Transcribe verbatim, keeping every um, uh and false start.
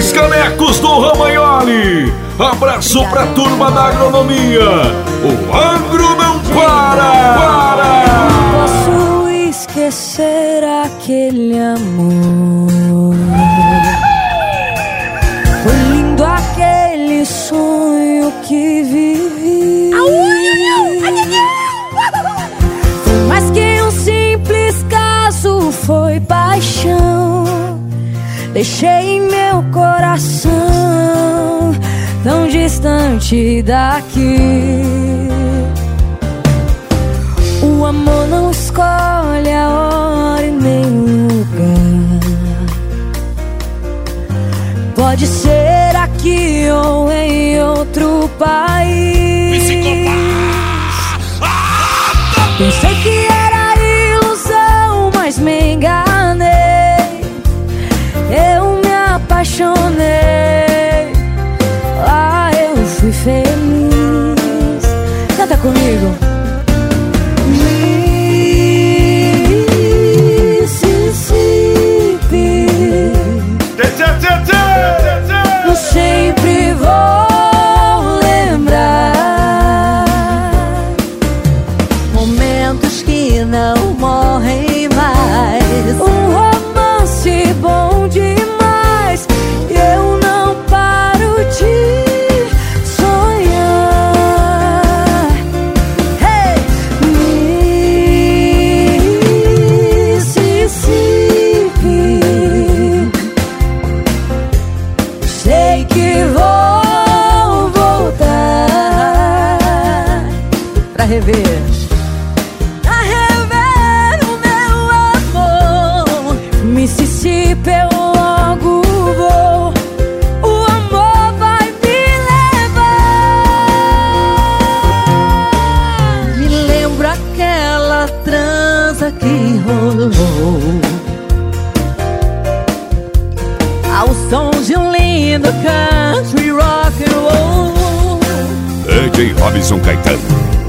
Três canecos do Romagnoli. Abraço pra turma da agronomia. O agro não para, para. Posso esquecer aquele amor. Foi lindo aquele sonho que vivi. Foi mais que um simples caso, foi paixão. Deixei meu coração tão distante daqui. O amor não escolhe a hora e nem o lugar. Pode ser aqui ou em outro país. Pensei que era ilusão, mas me enganei. Eu me apaixonei. Ah, eu fui feliz. Canta comigo. Mississippi, eu sempre vou lembrar momentos que não morrem mais. Um romance bom demais. Eu não paro de sonhar. Hey! Mississippi, sei que vou voltar pra rever. Mississippi, eu logo vou. O amor vai me levar. Me lembro aquela transa que rolou ao som de um lindo country rock and roll. D J Robson Caetano.